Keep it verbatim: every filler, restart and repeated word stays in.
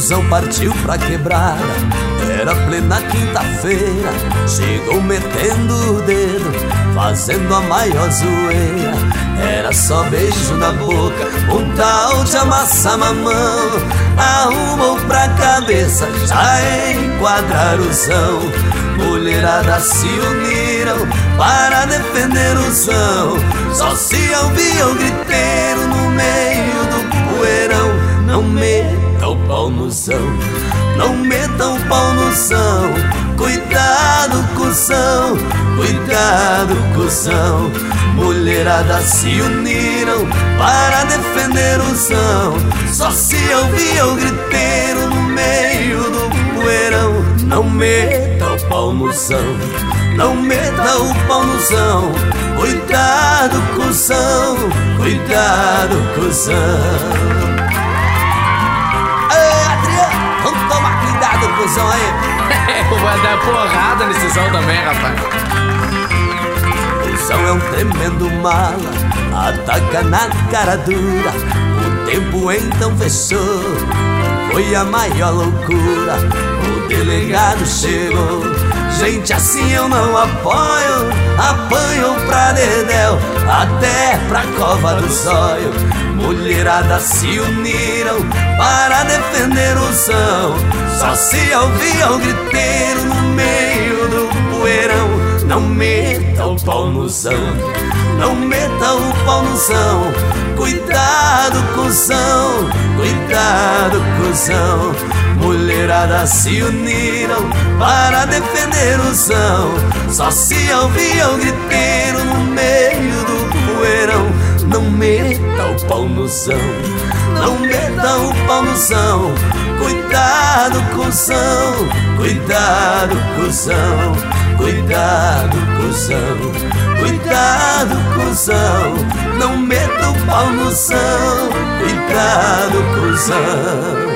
cuzão partiu pra quebrada. Era plena quinta-feira, chegou metendo o dedo, fazendo a maior zoeira. Era só beijo na boca, um tal de amassa mamão. Arrumou pra cabeça, já enquadrar o zão. Mulherada se uniram para defender o zão. Só se ouvia o griteiro no meio do poeirão. Não meta o pau no zão, não meta o pau no zão. Cuidado, cuzão, cuidado, cuzão. Mulherada se uniram para defender o zão. Só se ouvia o griteiro no meio do poeirão. Não meta o pau no zão, não meta o pau no zão. Cuidado, cuzão, cuidado, cuzão. Vamos tomar cuidado, cuzão aí. Eu vou dar porrada nesse zão também, rapaz. O zão é um tremendo mala, ataca na cara dura. O tempo então fechou, foi a maior loucura. O delegado chegou, gente assim eu não apoio. Apanham pra dedéu, até pra cova do zóio. Mulherada se uniram para defender o zão. Só se ouvia o griteiro no meio do poeirão. Não meta o pau no zão, não meta o pau no zão. Cuidado, cuzão, cuidado, cuzão. Mulherada se uniram para defender o zão. Só se ouvia o griteiro no meio do poeirão. Não meta o pau no zão, não meta o pau no zão. Cuidado, cuzão, cuidado, cuzão. Cuidado, cuzão, cuidado, cuzão. Não meta o pau no zão, cuidado, cuzão.